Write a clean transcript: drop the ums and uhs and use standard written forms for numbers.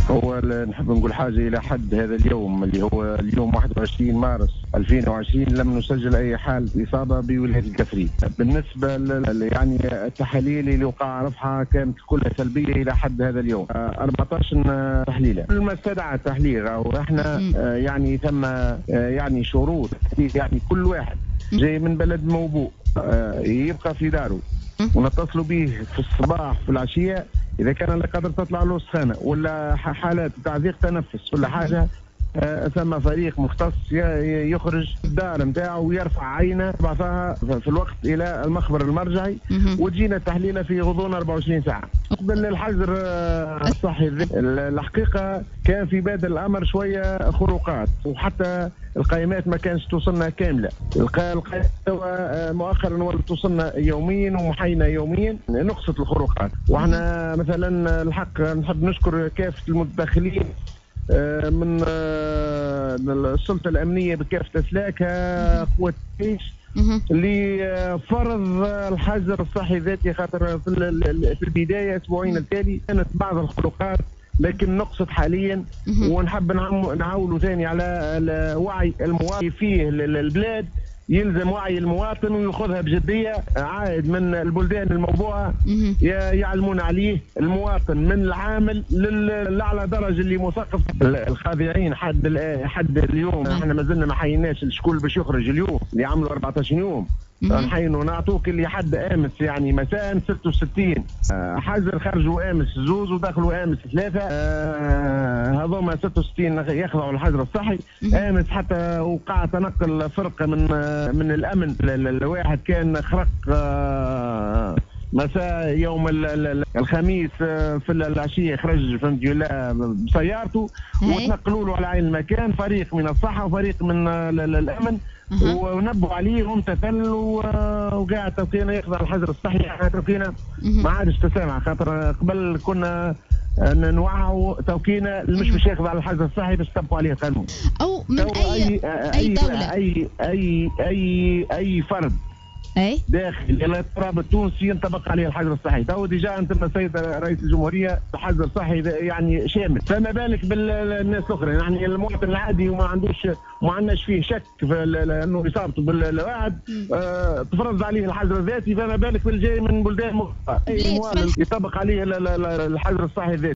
هو نحب نقول حاجة إلى حد هذا اليوم اللي هو اليوم 21 مارس 2020 لم نسجل أي حالة إصابة بولاية الكفرين. بالنسبة يعني التحاليل اللي وقع رفعها كانت كلها سلبية إلى حد هذا اليوم. 14 تحليلة كل ما استدعى التحليل، وإحنا يعني ثم يعني شروط، يعني كل واحد جاي من بلد موبوء يبقى في داره ونتصلوا به في الصباح في العشية إذا كان لا قادر تطلع له سخانة ولا حالات تعذيق تنفس ولا حاجة. ثم فريق مختص يخرج الدار نتاعو ويرفع عينه يبعثها في الوقت الى المخبر المرجعي وتجينا التحليله في غضون 24 ساعه. قبل الحجر الصحي الحقيقه كان في بادئ الامر شويه خروقات، وحتى القائمات ما كانش توصلنا كامله. القائمات مؤخرا ولت توصلنا يوميا ومحينا يوميا نقصت الخروقات. واحنا مثلا الحق نحب نشكر كافه المتدخلين من السلطة الأمنية بكافة أسلاكها، قوة الجيش اللي فرض الحجر الصحي ذاتي، خاطر في البداية أسبوعين التالي كانت بعض الخروقات لكن نقصت حاليا. ونحب نعولوا ثاني على وعي المواطن فيه البلاد، يلزم وعي المواطن ويأخذها بجدية. عائد من البلدان الموبوءة يعلمون عليه المواطن من العامل لأعلى درجة اللي مثقف. الخاضعين حد اليوم احنا ما زلنا ما حيناش الشكون باش يخرج اليوم اللي عملوا 14 يوم. نحينوا نعطوك اللي حد امس يعني مساء 66 حجر، خرجوا امس زوز ودخلوا امس 3. هذوما 66 يخضعوا الحجر الصحي. امس حتى وقع تنقل فرقه من الامن، الواحد كان خرق مساء يوم الخميس في العشيه، خرج فهمت بسيارته وتنقلوا له على عين المكان فريق من الصحه وفريق من الامن ونبوا عليه وامتثل وقاعد توقينا يخضع الحجر الصحي. احنا توقينا ما عادش تسامع، خاطر قبل كنا نوعوا توقينا مش يخضع الحجر الصحي باش تطبقوا عليه القانون او من اي دوله اي فرد داخل الى التراب التونسي ينطبق عليه الحجر الصحي. تو ديجا انت السيد رئيس الجمهوريه الحجر الصحي يعني شامل، فما بالك بالناس الاخرى. يعني المواطن العادي وما عندناش فيه شك في انه اصابته بالواحد تفرض عليه الحجر الذاتي، فما بالك بالجاي من بلدان مختلفه اي مواطن يطبق عليه الحجر الصحي الذاتي.